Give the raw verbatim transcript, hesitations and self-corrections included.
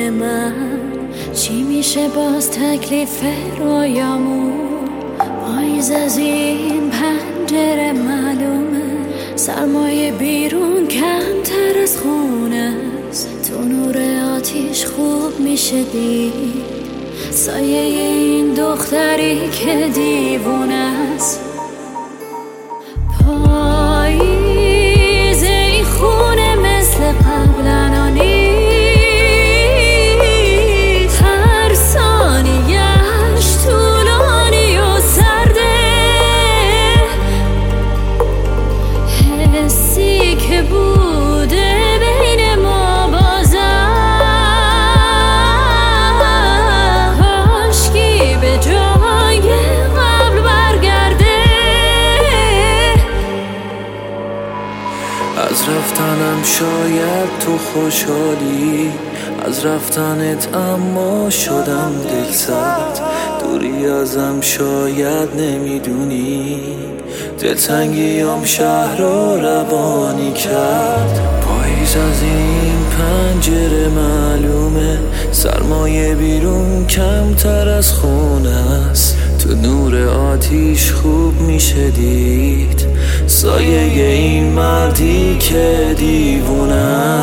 خون من چی میشه باز تکلیف رویامون؟ پاییز از این پنجره معلومه سرمایه بیرون کمتر از خونه است. تو نور آتیش خوب میشه دید سایه این دختری که دیوونه است. پاییز این خونه مثل قبلا نیست، هر ثانیه‌اش طولانی و سرده. حسی که بوده بین ما بازم کاشکی به جای قبل برگرده. از رفتنم شاید تو خوشحالی، از رفتنت اما شدم دلسرد. دوری ازم شاید نمیدونی دلتنگیام شهر رو روانی کرد. پاییز از این پنجره معلومه سرمایه بیرون کمتر از خونه است. تو نور آتیش خوب میشه دید سایه این مردی که دیوونه